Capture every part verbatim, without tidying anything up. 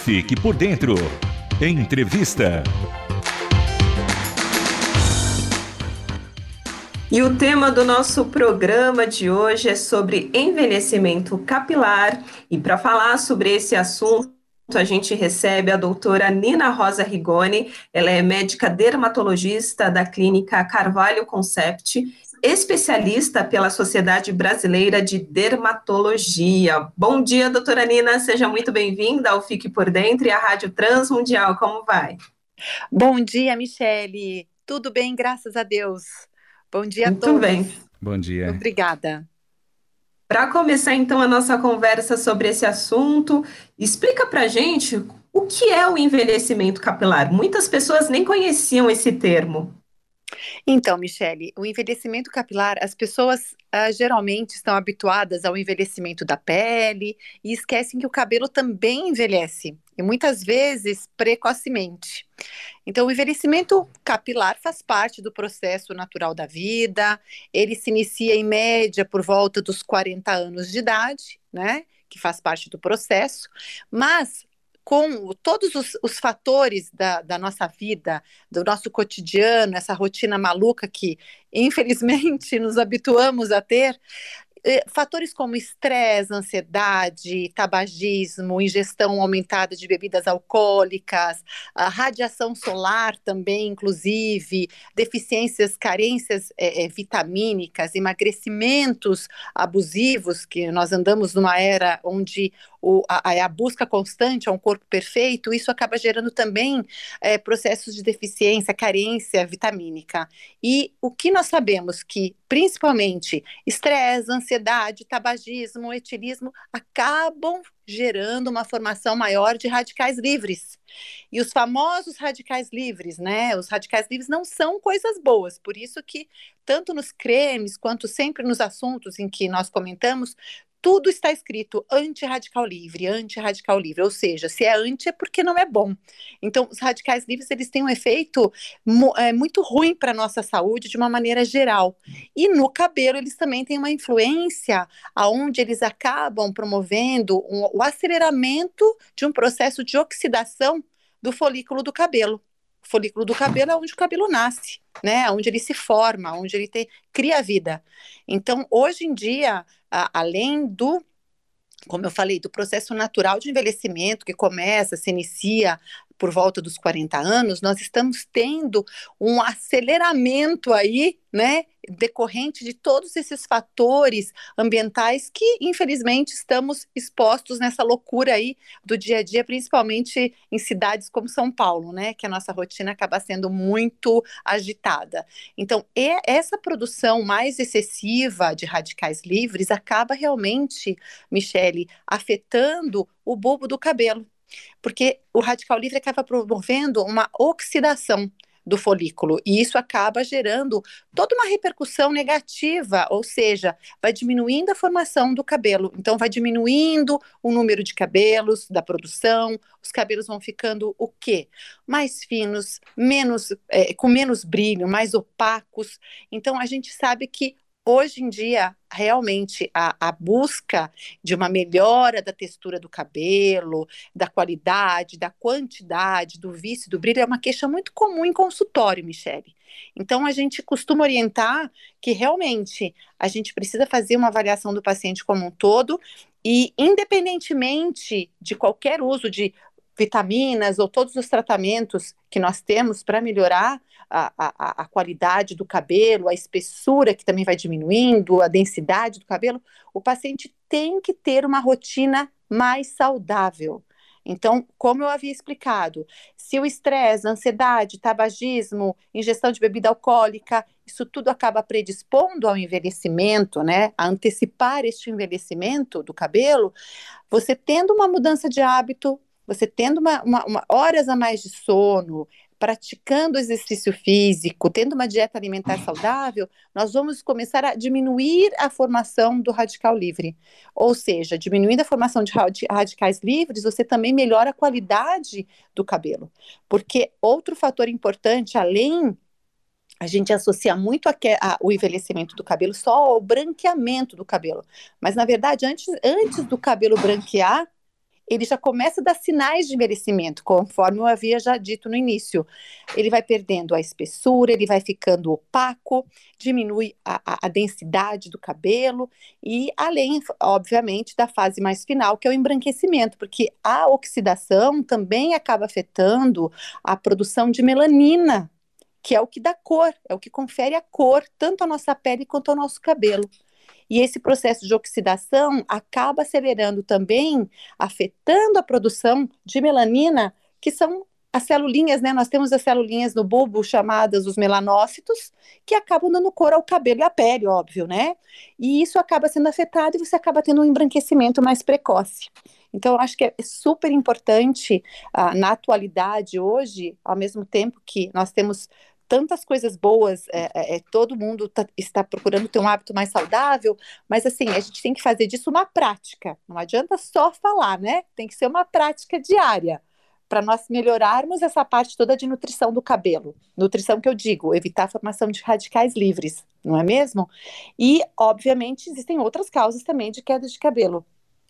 Fique por dentro. Entrevista. E o tema do nosso programa de hoje é sobre envelhecimento capilar. E para falar sobre esse assunto, a gente recebe a doutora Nina Rosa Rigoni. Ela é médica dermatologista da clínica Carvalho Concept, especialista pela Sociedade Brasileira de Dermatologia. Bom dia, doutora Nina, seja muito bem-vinda ao Fique por Dentro e à Rádio Transmundial. Como vai? Bom dia, Michele. Tudo bem, graças a Deus. Bom dia a Muito todos. bem. Bom dia. Obrigada. Para começar, então, a nossa conversa sobre esse assunto, explica para a gente o que é o envelhecimento capilar. Muitas pessoas nem conheciam esse termo. Então, Michele, o envelhecimento capilar, as pessoas ah, geralmente estão habituadas ao envelhecimento da pele e esquecem que o cabelo também envelhece, e muitas vezes precocemente. Então, o envelhecimento capilar faz parte do processo natural da vida, ele se inicia em média por volta dos quarenta anos de idade, né? Que faz parte do processo, mas com todos os, os fatores da, da nossa vida, do nosso cotidiano, essa rotina maluca que, infelizmente, nos habituamos a ter, fatores como estresse, ansiedade, tabagismo, ingestão aumentada de bebidas alcoólicas, a radiação solar também, inclusive, deficiências, carências é, é, vitamínicas, emagrecimentos abusivos, que nós andamos numa era onde o, a, a busca constante a um corpo perfeito, isso acaba gerando também é, processos de deficiência, carência vitamínica. E o que nós sabemos que, principalmente, estresse, ansiedade, tabagismo, etilismo, acabam gerando uma formação maior de radicais livres. E os famosos radicais livres, né? Os radicais livres não são coisas boas, por isso que, tanto nos cremes, quanto sempre nos assuntos em que nós comentamos, tudo está escrito anti-radical livre, anti-radical livre, ou seja, se é anti é porque não é bom. Então, os radicais livres, eles têm um efeito é, muito ruim para a nossa saúde de uma maneira geral. E no cabelo, eles também têm uma influência aonde eles acabam promovendo um, o aceleramento de um processo de oxidação do folículo do cabelo. O folículo do cabelo é onde o cabelo nasce, né? Onde ele se forma, onde ele te, cria vida. Então, hoje em dia, a, além do, como eu falei, do processo natural de envelhecimento que começa, se inicia por volta dos quarenta anos, nós estamos tendo um aceleramento aí, né, decorrente de todos esses fatores ambientais que, infelizmente, estamos expostos nessa loucura aí do dia a dia, principalmente em cidades como São Paulo, né, que a nossa rotina acaba sendo muito agitada. Então, e essa produção mais excessiva de radicais livres acaba realmente, Michele, afetando o bulbo do cabelo. Porque o radical livre acaba promovendo uma oxidação do folículo, e isso acaba gerando toda uma repercussão negativa, ou seja, vai diminuindo a formação do cabelo, então vai diminuindo o número de cabelos, da produção, os cabelos vão ficando o quê? Mais finos, menos, é, com menos brilho, mais opacos. Então a gente sabe que hoje em dia, realmente, a, a busca de uma melhora da textura do cabelo, da qualidade, da quantidade, do vício, do brilho, é uma queixa muito comum em consultório, Michele. Então, a gente costuma orientar que, realmente, a gente precisa fazer uma avaliação do paciente como um todo e, independentemente de qualquer uso de vitaminas ou todos os tratamentos que nós temos para melhorar a, a, a qualidade do cabelo, a espessura que também vai diminuindo, a densidade do cabelo, o paciente tem que ter uma rotina mais saudável. Então, como eu havia explicado, se o estresse, ansiedade, tabagismo, ingestão de bebida alcoólica, isso tudo acaba predispondo ao envelhecimento, né, a antecipar este envelhecimento do cabelo, você tendo uma mudança de hábito, você tendo uma, uma, uma horas a mais de sono, praticando exercício físico, tendo uma dieta alimentar saudável, nós vamos começar a diminuir a formação do radical livre. Ou seja, diminuindo a formação de radicais livres, você também melhora a qualidade do cabelo. Porque outro fator importante, além, a gente associa muito a que, a, o envelhecimento do cabelo só ao branqueamento do cabelo. Mas, na verdade, antes, antes do cabelo branquear, ele já começa a dar sinais de envelhecimento, conforme eu havia já dito no início. Ele vai perdendo a espessura, ele vai ficando opaco, diminui a, a, a densidade do cabelo, e além, obviamente, da fase mais final, que é o embranquecimento, porque a oxidação também acaba afetando a produção de melanina, que é o que dá cor, é o que confere a cor, tanto à nossa pele quanto ao nosso cabelo. E esse processo de oxidação acaba acelerando também, afetando a produção de melanina, que são as celulinhas, né? Nós temos as celulinhas no bulbo chamadas os melanócitos, que acabam dando cor ao cabelo e à pele, óbvio, né? E isso acaba sendo afetado e você acaba tendo um embranquecimento mais precoce. Então, eu acho que é super importante, ah, na atualidade, hoje, ao mesmo tempo que nós temos tantas coisas boas, é, é, todo mundo tá, está procurando ter um hábito mais saudável, mas assim, a gente tem que fazer disso uma prática, não adianta só falar, né? Tem que ser uma prática diária, para nós melhorarmos essa parte toda de nutrição do cabelo. Nutrição que eu digo, evitar a formação de radicais livres, não é mesmo? E, obviamente, existem outras causas também de queda de cabelo.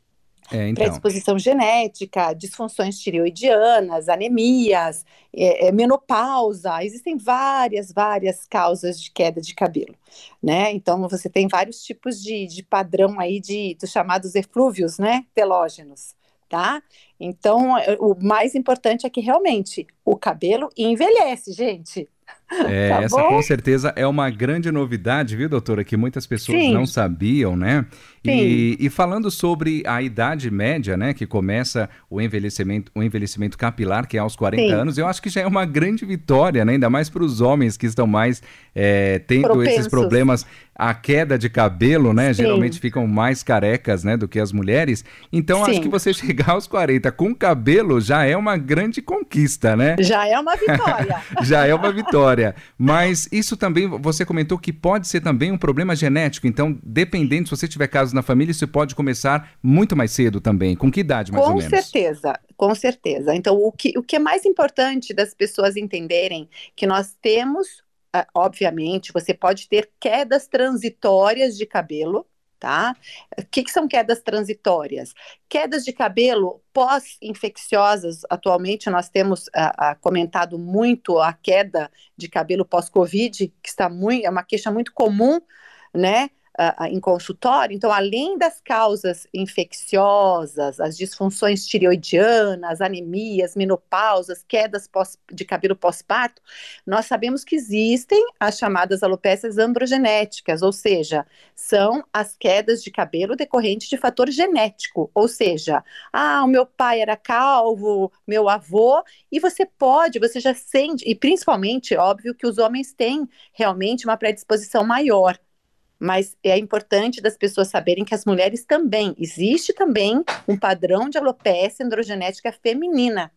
É, então. Predisposição genética, disfunções tireoidianas, anemias, é, é, menopausa, existem várias, várias causas de queda de cabelo, né? Então, você tem vários tipos de, de padrão aí de, dos chamados eflúvios, né, telógenos, tá? Então, o mais importante é que realmente o cabelo envelhece, gente. É, Tá essa bom? com certeza é uma grande novidade, viu, doutora? Que muitas pessoas Sim. não sabiam, né? Sim. E, e falando sobre a idade média, né, que começa o envelhecimento, o envelhecimento capilar, que é aos quarenta Sim. anos, eu acho que já é uma grande vitória, né? Ainda mais para os homens que estão mais é, tendo Propensos. esses problemas, a queda de cabelo, né? Sim. Geralmente ficam mais carecas, né, do que as mulheres. Então, acho Sim. que você chegar aos quarenta com cabelo já é uma grande conquista, né? Já é uma vitória. Já é uma vitória. Mas isso também, você comentou que pode ser também um problema genético. Então, dependendo, se você tiver casos na família, isso pode começar muito mais cedo também. Com que idade, mais Com ou menos? certeza, com certeza. Então, o que, o que é mais importante das pessoas entenderem que nós temos, ah, obviamente, você pode ter quedas transitórias de cabelo, tá? O que, que são quedas transitórias? Quedas de cabelo pós-infecciosas. Atualmente nós temos ah, ah, comentado muito a queda de cabelo pós-Covid, que está muito, é uma queixa muito comum, né? Uh, em consultório. Então, além das causas infecciosas, as disfunções tireoidianas, anemias, menopausas, quedas pós, de cabelo pós-parto, nós sabemos que existem as chamadas alopécias androgenéticas, ou seja, são as quedas de cabelo decorrentes de fator genético, ou seja, ah, o meu pai era calvo, meu avô, e você pode, você já sente, e principalmente, óbvio que os homens têm realmente uma predisposição maior. Mas é importante das pessoas saberem que as mulheres também, existe também um padrão de alopecia androgenética feminina.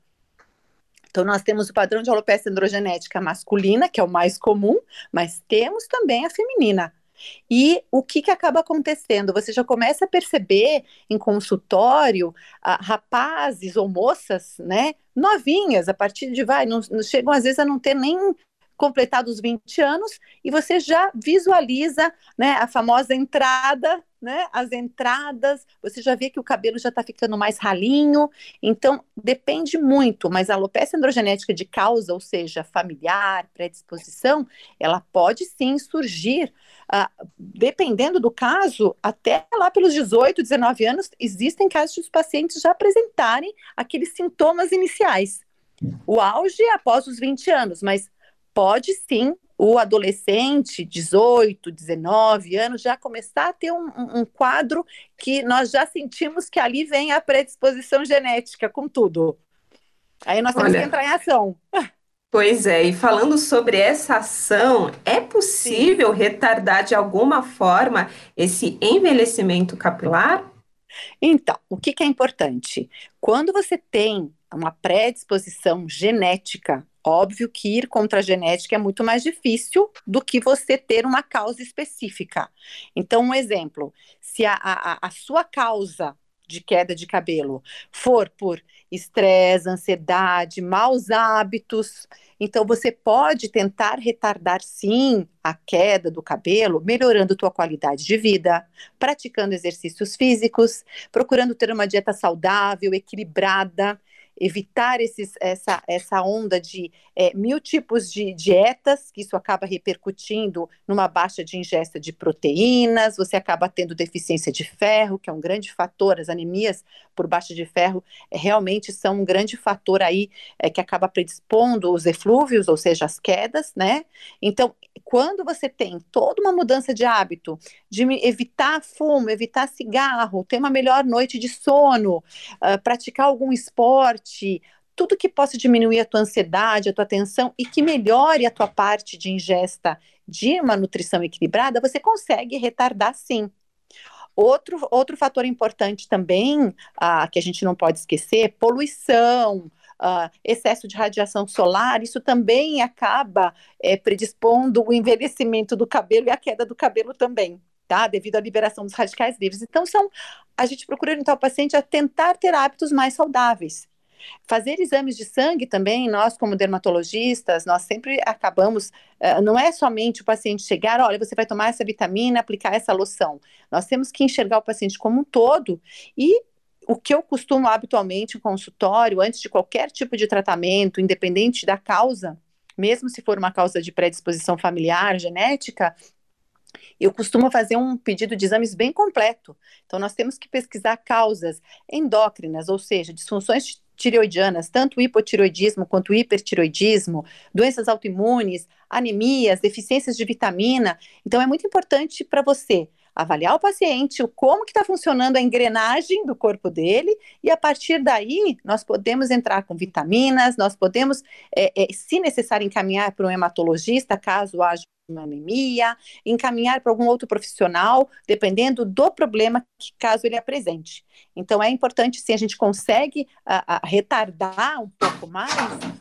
Então, nós temos o padrão de alopecia androgenética masculina, que é o mais comum, mas temos também a feminina. E o que, que acaba acontecendo? Você já começa a perceber em consultório ah, rapazes ou moças, né, novinhas, a partir de, vai, não, não chegam às vezes a não ter nem completados vinte anos, e você já visualiza, né, a famosa entrada, né, as entradas, você já vê que o cabelo já está ficando mais ralinho. Então, depende muito, mas a alopecia androgenética de causa, ou seja, familiar, predisposição, ela pode sim surgir, uh, dependendo do caso, até lá pelos dezoito, dezenove anos, existem casos de os pacientes já apresentarem aqueles sintomas iniciais. O auge é após os vinte anos, mas pode sim o adolescente, dezoito, dezenove anos, já começar a ter um, um, um quadro que nós já sentimos que ali vem a predisposição genética com tudo. Aí nós temos Olha, que entrar em ação. Pois é, e falando sobre essa ação, é possível Sim. retardar de alguma forma esse envelhecimento capilar? Então, o que, que é importante? Quando você tem uma predisposição genética, óbvio que ir contra a genética é muito mais difícil do que você ter uma causa específica. Então, um exemplo, se a, a, a sua causa de queda de cabelo for por estresse, ansiedade, maus hábitos, então você pode tentar retardar sim a queda do cabelo, melhorando tua qualidade de vida, praticando exercícios físicos, procurando ter uma dieta saudável, equilibrada, evitar esses, essa, essa onda de é, mil tipos de dietas, que isso acaba repercutindo numa baixa de ingesta de proteínas, você acaba tendo deficiência de ferro, que é um grande fator, as anemias por baixa de ferro é, realmente são um grande fator aí é, que acaba predispondo os eflúvios, ou seja, as quedas, né? Então, quando você tem toda uma mudança de hábito, de evitar fumo, evitar cigarro, ter uma melhor noite de sono, uh, praticar algum esporte, tudo que possa diminuir a tua ansiedade, a tua tensão e que melhore a tua parte de ingesta de uma nutrição equilibrada, você consegue retardar sim. Outro, outro fator importante também, uh, que a gente não pode esquecer, poluição, Uh, excesso de radiação solar, isso também acaba é, predispondo o envelhecimento do cabelo e a queda do cabelo também, tá? Devido à liberação dos radicais livres. Então, são, a gente procura orientar o paciente a tentar ter hábitos mais saudáveis. Fazer exames de sangue também, nós como dermatologistas, nós sempre acabamos, uh, não é somente o paciente chegar, olha, você vai tomar essa vitamina, aplicar essa loção. Nós temos que enxergar o paciente como um todo e o que eu costumo habitualmente em consultório, antes de qualquer tipo de tratamento, independente da causa, mesmo se for uma causa de predisposição familiar, genética, eu costumo fazer um pedido de exames bem completo. Então, nós temos que pesquisar causas endócrinas, ou seja, disfunções tireoidianas, tanto hipotireoidismo quanto hipertireoidismo, doenças autoimunes, anemias, deficiências de vitamina. Então, é muito importante para você avaliar o paciente, o como que está funcionando a engrenagem do corpo dele, e a partir daí nós podemos entrar com vitaminas, nós podemos, é, é, se necessário, encaminhar para um hematologista, caso haja uma anemia, encaminhar para algum outro profissional, dependendo do problema que caso ele apresente. Então é importante, se a gente consegue a, a retardar um pouco mais,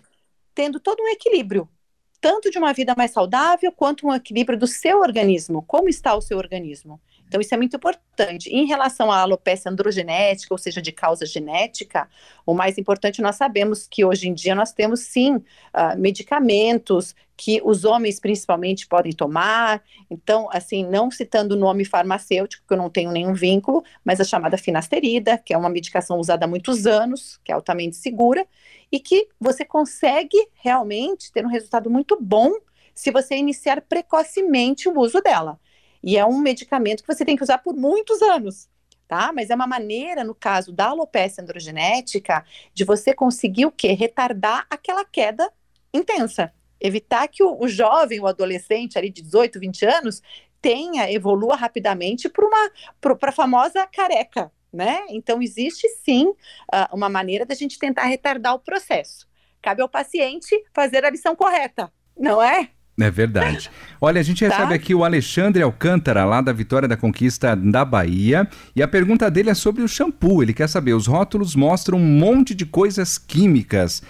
tendo todo um equilíbrio, tanto de uma vida mais saudável, quanto um equilíbrio do seu organismo. Como está o seu organismo? Então, isso é muito importante. Em relação à alopecia androgenética, ou seja, de causa genética, o mais importante, nós sabemos que hoje em dia nós temos, sim, uh, medicamentos que os homens, principalmente, podem tomar. Então, assim, não citando o nome farmacêutico, que eu não tenho nenhum vínculo, mas a chamada finasterida, que é uma medicação usada há muitos anos, que é altamente segura, e que você consegue realmente ter um resultado muito bom se você iniciar precocemente o uso dela. E é um medicamento que você tem que usar por muitos anos, tá? Mas é uma maneira, no caso da alopecia androgenética, de você conseguir o quê? Retardar aquela queda intensa. Evitar que o, o jovem, o adolescente ali de dezoito, vinte anos, tenha, evolua rapidamente para uma, para a famosa careca, né? Então, existe sim uh, uma maneira da gente tentar retardar o processo. Cabe ao paciente fazer a lição correta, não é? É verdade. Olha, a gente recebe tá? aqui o Alexandre Alcântara, lá da Vitória da Conquista da Bahia, e a pergunta dele é sobre o shampoo. Ele quer saber, os rótulos mostram um monte de coisas químicas,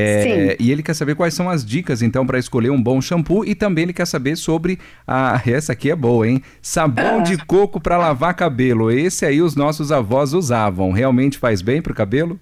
é, e ele quer saber quais são as dicas, então, para escolher um bom shampoo, e também ele quer saber sobre, a, essa aqui é boa, hein? Sabão ah. de coco para lavar cabelo. Esse aí os nossos avós usavam. Realmente faz bem para o cabelo?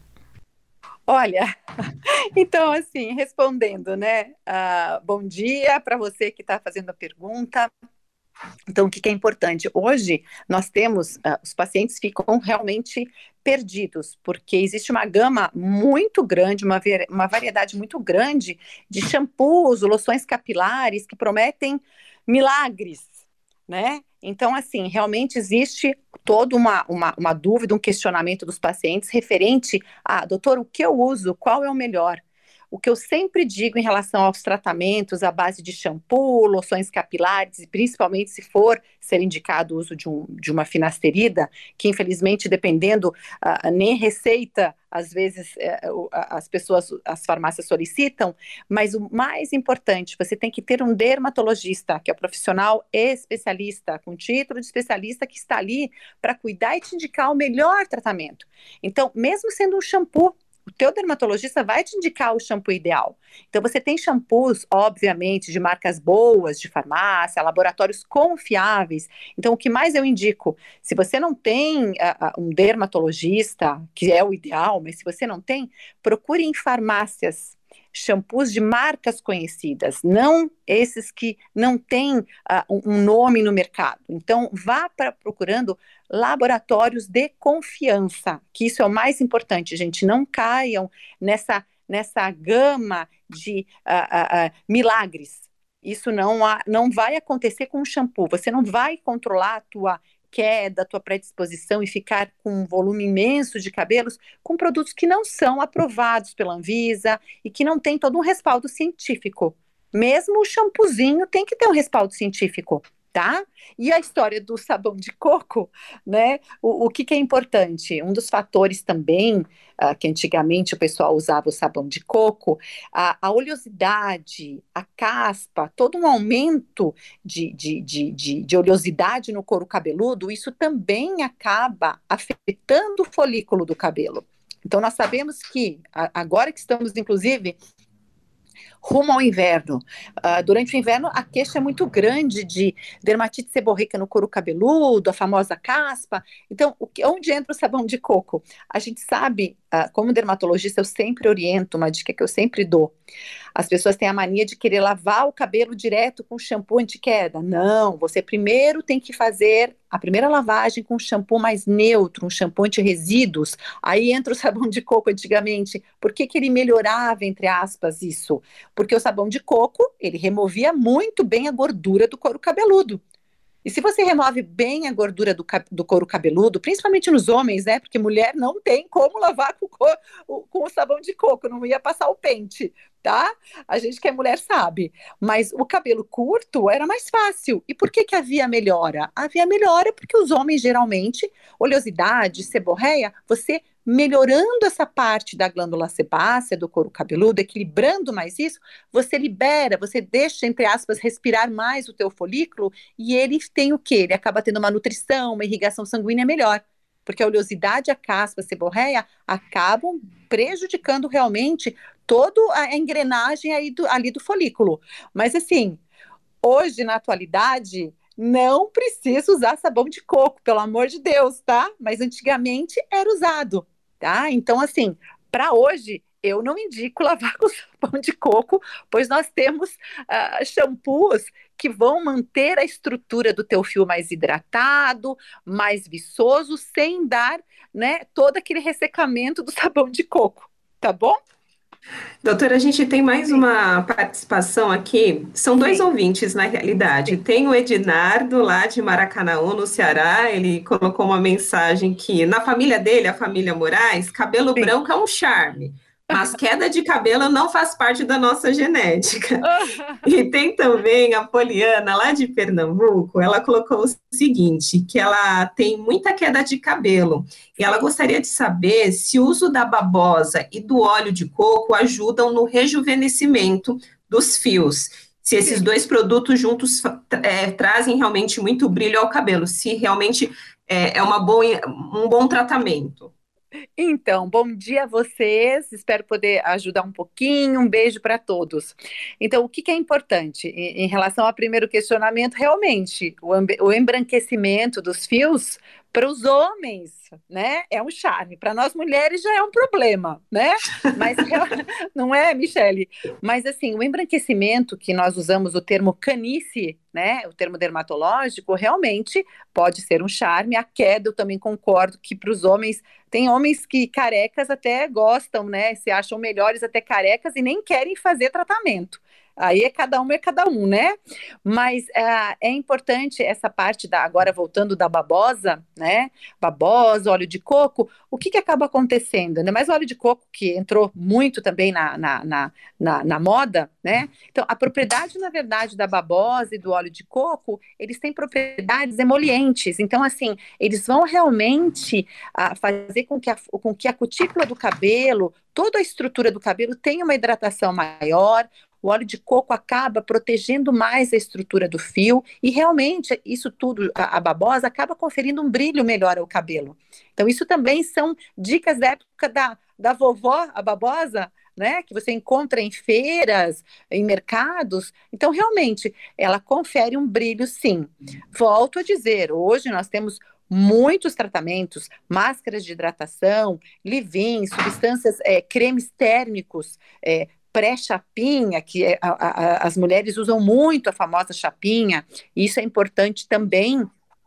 Olha, então assim, respondendo, né, uh, bom dia para você que está fazendo a pergunta. Então, o que, que é importante? Hoje, nós temos, uh, os pacientes ficam realmente perdidos, porque existe uma gama muito grande, uma, uma variedade muito grande de shampoos, loções capilares que prometem milagres, né? Então, assim, realmente existe toda uma, uma, uma dúvida, um questionamento dos pacientes referente a, doutor, o que eu uso, qual é o melhor? O que eu sempre digo em relação aos tratamentos à base de shampoo, loções capilares, e principalmente se for ser indicado o uso de, um, de uma finasterida, que infelizmente, dependendo, uh, nem receita, às vezes uh, as pessoas, as farmácias solicitam, mas o mais importante, você tem que ter um dermatologista, que é o profissional especialista, com título de especialista, que está ali para cuidar e te indicar o melhor tratamento. Então, mesmo sendo um shampoo, teu dermatologista vai te indicar o shampoo ideal. Então, você tem shampoos, obviamente, de marcas boas, de farmácia, laboratórios confiáveis. Então, o que mais eu indico? Se você não tem uh, um dermatologista, que é o ideal, mas se você não tem, procure em farmácias shampoos de marcas conhecidas, não esses que não têm uh, um nome no mercado. Então, vá pra, procurando laboratórios de confiança, que isso é o mais importante, gente. Não caiam nessa, nessa gama de uh, uh, uh, milagres. Isso não, há, não vai acontecer com o shampoo. Você não vai controlar a tua queda, a tua predisposição e ficar com um volume imenso de cabelos com produtos que não são aprovados pela Anvisa e que não tem todo um respaldo científico. Mesmo o shampoozinho tem que ter um respaldo científico, tá? E a história do sabão de coco, né? O, o que, que é importante? Um dos fatores também, uh, que antigamente o pessoal usava o sabão de coco, a, a oleosidade, a caspa, todo um aumento de, de, de, de, de oleosidade no couro cabeludo, isso também acaba afetando o folículo do cabelo. Então, nós sabemos que, a, agora que estamos, inclusive, rumo ao inverno. Uh, durante o inverno, a queixa é muito grande de dermatite seborreica no couro cabeludo, a famosa caspa. Então, o que, onde entra o sabão de coco? A gente sabe, uh, como dermatologista, eu sempre oriento, uma dica que eu sempre dou. As pessoas têm a mania de querer lavar o cabelo direto com shampoo anti-queda. Não, você primeiro tem que fazer a primeira lavagem com um shampoo mais neutro, um shampoo anti-resíduos. Aí entra o sabão de coco antigamente. Por que que ele melhorava, entre aspas, isso? Porque o sabão de coco, ele removia muito bem a gordura do couro cabeludo. E se você remove bem a gordura do, do couro cabeludo, principalmente nos homens, né? Porque mulher não tem como lavar com, o, com o sabão de coco, não ia passar o pente, tá? A gente que é mulher sabe. Mas o cabelo curto era mais fácil. E por que que havia melhora? Havia melhora porque os homens, geralmente, oleosidade, seborreia, você melhorando essa parte da glândula sebácea, do couro cabeludo, equilibrando mais isso, você libera, você deixa, entre aspas, respirar mais o teu folículo e ele tem o quê? Ele acaba tendo uma nutrição, uma irrigação sanguínea melhor, porque a oleosidade, a caspa, a seborreia acabam prejudicando realmente toda a engrenagem aí do, ali do folículo. Mas assim, hoje, na atualidade, não precisa usar sabão de coco, pelo amor de Deus, tá? Mas antigamente era usado, tá? Então, assim, para hoje, eu não indico lavar com sabão de coco, pois nós temos uh, shampoos que vão manter a estrutura do teu fio mais hidratado, mais viçoso, sem dar, né, todo aquele ressecamento do sabão de coco, tá bom? Doutora, a gente tem mais uma participação aqui. São dois Sim. ouvintes, na realidade. Sim. Tem o Ednardo, lá de Maracanaú, no Ceará. Ele colocou uma mensagem que, na família dele, a família Moraes, cabelo Sim. branco é um charme. Mas queda de cabelo não faz parte da nossa genética. E tem também a Poliana, lá de Pernambuco, ela colocou o seguinte, que ela tem muita queda de cabelo, e ela gostaria de saber se o uso da babosa e do óleo de coco ajudam no rejuvenescimento dos fios, se esses dois produtos juntos é, trazem realmente muito brilho ao cabelo, se realmente é, é uma boa, um bom tratamento. Então, bom dia a vocês, espero poder ajudar um pouquinho, um beijo para todos. Então, o que, que é importante em, em relação ao primeiro questionamento? Realmente, o, o embranquecimento dos fios para os homens, né, é um charme, para nós mulheres já é um problema, né, mas não é, Michele? Mas assim, o embranquecimento, que nós usamos o termo canice, né, o termo dermatológico, realmente pode ser um charme. A queda, eu também concordo que para os homens, tem homens que carecas até gostam, né, se acham melhores até carecas e nem querem fazer tratamento. Aí é cada um, é cada um, né? Mas uh, é importante essa parte da, agora voltando da babosa, né? Babosa, óleo de coco, o que que acaba acontecendo? Ainda mais o óleo de coco, que entrou muito também na, na, na, na, na moda, né? Então, a propriedade, na verdade, da babosa e do óleo de coco, eles têm propriedades emolientes. Então, assim, eles vão realmente uh, fazer com que, a, com que a cutícula do cabelo, toda a estrutura do cabelo tenha uma hidratação maior. O óleo de coco acaba protegendo mais a estrutura do fio e realmente isso tudo, a, a babosa, acaba conferindo um brilho melhor ao cabelo. Então isso também são dicas da época da da vovó, a babosa, né, que você encontra em feiras, em mercados. Então, realmente, ela confere um brilho, sim. Volto a dizer, hoje nós temos muitos tratamentos, máscaras de hidratação, leave-in, substâncias, é, cremes térmicos, é, pré-chapinha, que é, a, a, as mulheres usam muito a famosa chapinha. Isso é importante também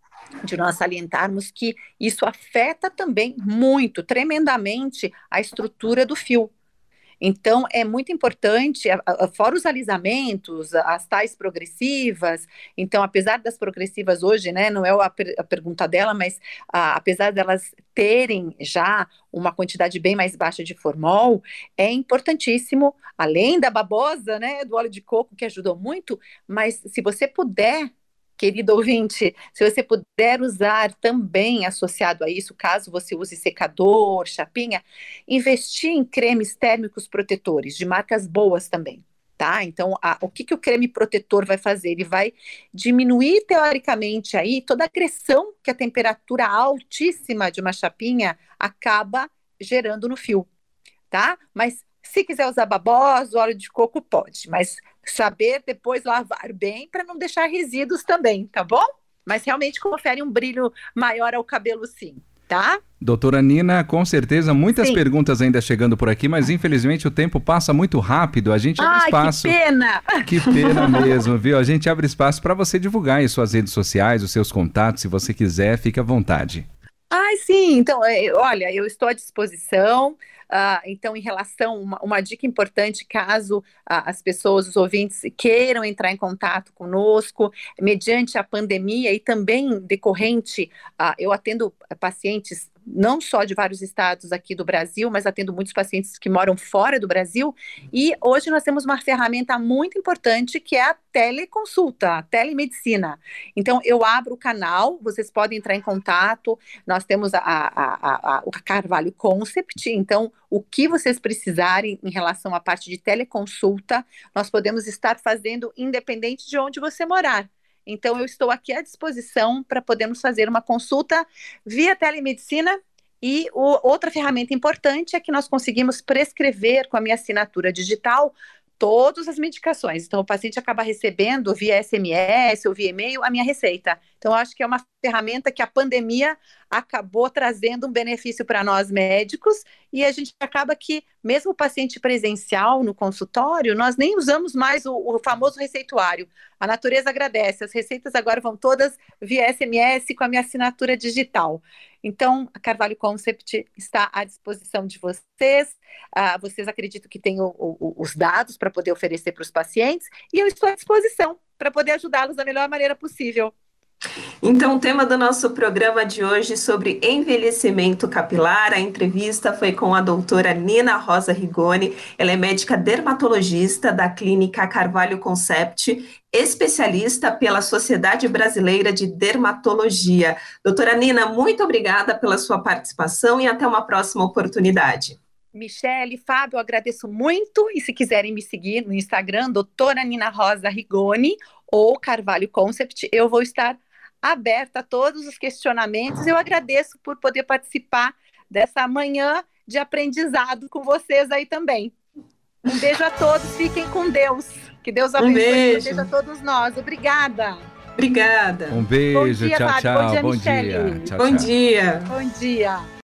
de nós salientarmos que isso afeta também muito, tremendamente, a estrutura do fio. Então, é muito importante, fora os alisamentos, as tais progressivas. Então, apesar das progressivas hoje, né, não é a, per a pergunta dela, mas a, apesar delas terem já uma quantidade bem mais baixa de formol, é importantíssimo, além da babosa, né, do óleo de coco, que ajudou muito, mas se você puder, querido ouvinte, se você puder usar também associado a isso, caso você use secador, chapinha, investir em cremes térmicos protetores, de marcas boas também, tá? Então, a, o que, que o creme protetor vai fazer? Ele vai diminuir, teoricamente, aí toda a agressão que a temperatura altíssima de uma chapinha acaba gerando no fio, tá? Mas se quiser usar babosa, óleo de coco, pode, mas saber depois lavar bem para não deixar resíduos também, tá bom? Mas realmente confere um brilho maior ao cabelo, sim, tá? Doutora Nina, com certeza, muitas Sim. perguntas ainda chegando por aqui, mas infelizmente o tempo passa muito rápido, a gente abre Ai, espaço. Que pena! Que pena mesmo, viu? A gente abre espaço para você divulgar em suas redes sociais, os seus contatos, se você quiser, fique à vontade. Ai, sim, então, é, olha, eu estou à disposição. Uh, então, em relação, uma, uma dica importante, caso uh, as pessoas, os ouvintes, queiram entrar em contato conosco, mediante a pandemia e também decorrente, uh, eu atendo pacientes não só de vários estados aqui do Brasil, mas atendo muitos pacientes que moram fora do Brasil, e hoje nós temos uma ferramenta muito importante que é a teleconsulta, a telemedicina. Então, eu abro o canal, vocês podem entrar em contato, nós temos a, a, a, a, o Carvalho Concept, então, o que vocês precisarem em relação à parte de teleconsulta, nós podemos estar fazendo independente de onde você morar. Então, eu estou aqui à disposição para podermos fazer uma consulta via telemedicina. E o, outra ferramenta importante é que nós conseguimos prescrever com a minha assinatura digital todas as medicações. Então, o paciente acaba recebendo via S M S ou via e-mail a minha receita. Então, eu acho que é uma ferramenta que a pandemia acabou trazendo um benefício para nós médicos, e a gente acaba que, mesmo o paciente presencial no consultório, nós nem usamos mais o, o famoso receituário. A natureza agradece, as receitas agora vão todas via S M S com a minha assinatura digital. Então, a Carvalho Concept está à disposição de vocês. Uh, vocês acreditam que têm o, o, os dados para poder oferecer para os pacientes, e eu estou à disposição para poder ajudá-los da melhor maneira possível. Então, o tema do nosso programa de hoje sobre envelhecimento capilar. A entrevista foi com a doutora Nina Rosa Rigoni. Ela é médica dermatologista da clínica Carvalho Concept, especialista pela Sociedade Brasileira de Dermatologia. Doutora Nina, muito obrigada pela sua participação e até uma próxima oportunidade. Michele, Fábio, eu agradeço muito, e se quiserem me seguir no Instagram, doutora Nina Rosa Rigoni ou Carvalho Concept, eu vou estar aberta a todos os questionamentos. Eu agradeço por poder participar dessa manhã de aprendizado com vocês aí também. Um beijo a todos, fiquem com Deus. Que Deus abençoe um beijo a todos nós. Obrigada. Obrigada. Um beijo, bom dia, tchau, Fábio. tchau. Bom dia, bom Michele. dia. Tchau, bom tchau. dia. Bom dia.